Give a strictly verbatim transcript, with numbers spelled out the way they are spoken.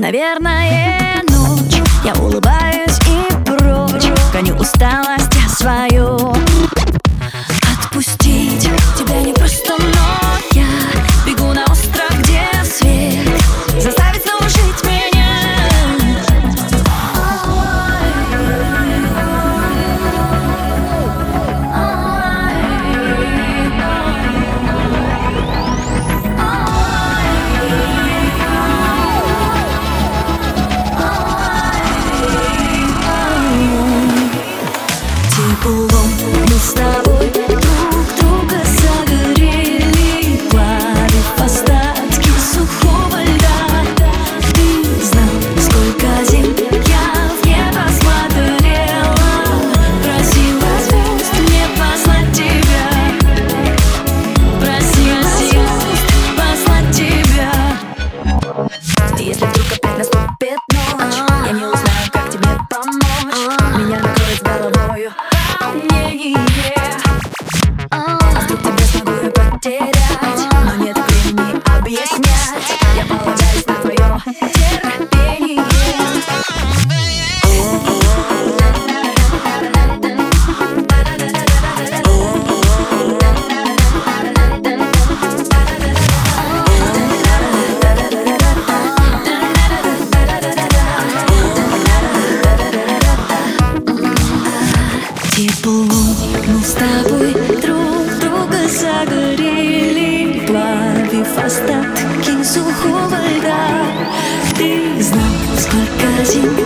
Наверное, ночь. Я улыбаюсь и прочь гоню усталость я свою. Отпустить тебя не просто, но я бегу на остров, где свет заставит снова жить меня. Теплом мы с тобой друг друга согрели, плавив остатки сухого льда. Ты знал, сколько зим я в небо смотрела, просила звезд мне послать тебя, просила звезд послать тебя. Если вдруг опять наступит ночь, я не узнаю, как тебе помочь. Меня накроет с головою волнение. А вдруг тебя смогу я потерять, но нет времени объяснять. Я полагаюсь на твое терпение. Теплом мы с тобой друг друга согрели, плавив остатки сухого льда. Ты знал, сколько зим